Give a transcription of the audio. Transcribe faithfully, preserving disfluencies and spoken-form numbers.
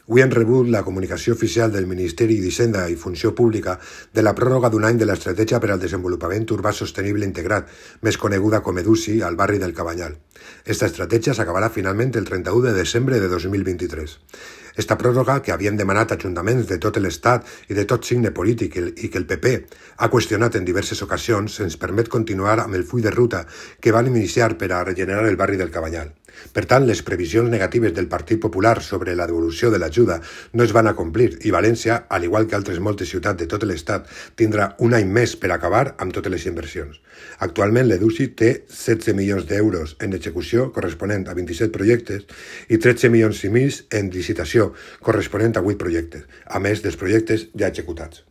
Avui hem rebut la comunicació oficial del Ministeri d'Hisenda i Funció Pública de la pròrroga d'un any de l'Estratègia per al Desenvolupament Urbà Sostenible Integrat, més coneguda com EDUSI, al barri del Cabanyal. Esta estratègia s'acabarà finalment el trenta-u de desembre de dos mil vint-i-tres. Esta pròrroga, que havien demanat ajuntaments de tot l'Estat i de tot signe polític i que el P P ha qüestionat en diverses ocasions, ens permet continuar amb el full de ruta que van iniciar per a regenerar el barri del Cabanyal. Per tant, les previsions negatives del Partit Popular sobre la devolució de l'ajuda no es van a complir i València, al igual que altres moltes ciutats de tot l'Estat, tindrà un any més per acabar amb totes les inversions. Actualment, l'EDUSI té setze milions d'euros en execució corresponent a vint-i-set projectes i tretze milions i mig en licitació corresponent a vuit projectes, a més dels projectes ja executats.